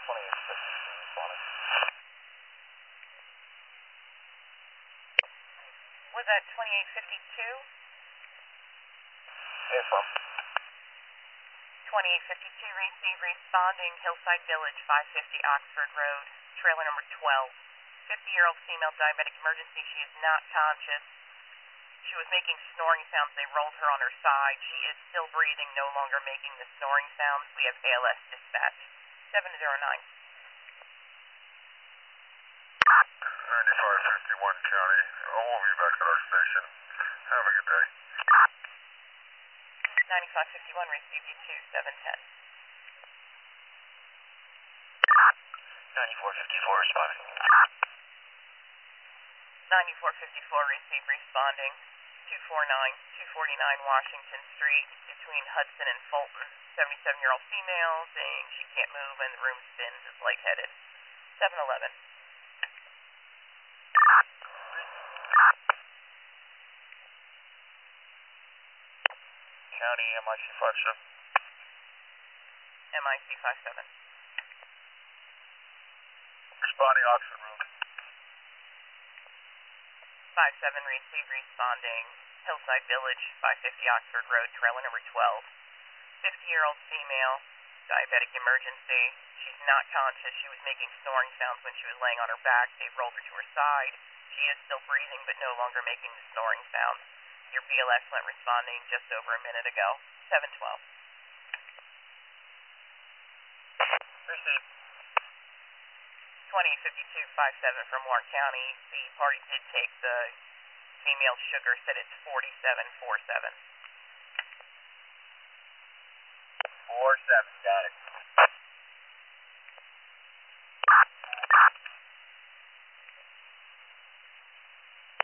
Was that 2852? Yes, ma'am. 2852, receive responding Hillside Village, 550 Oxford Road, trailer number 12. 50-year-old female diabetic emergency. She is not conscious. She was making snoring sounds. They rolled her on her side. She is still breathing, no longer making the snoring sounds. We have ALS dispatch. 709. 9551 County. We'll be back at our station. Have a good day. 9551, receive you 2710. 9454 responding. 9454, receive responding 249 Washington Street between Hudson and Fulton. 77-year-old female saying she can't move and the room spins, is lightheaded. 711. County MIC 57. MIC 57. Responding Oxford Road. 57, receive responding Hillside Village, 550 Oxford Road, trailer number 12. 50-year-old female, diabetic emergency. She's not conscious. She was making snoring sounds when she was laying on her back. They rolled her to her side. She is still breathing but no longer making the snoring sounds. Your BLS went responding just over a minute ago. 712. Received. 205257 from Warren County. The party did take the female sugar, said it's 4747. 47, got it.